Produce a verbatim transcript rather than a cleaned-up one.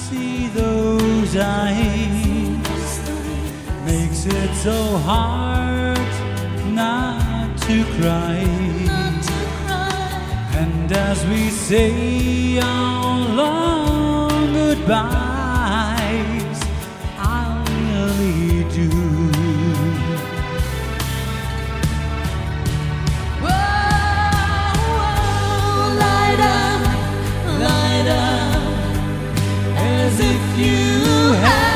see those eyes, makes it so hard not to cry. And as we say our long goodbyes, I really do. As if you had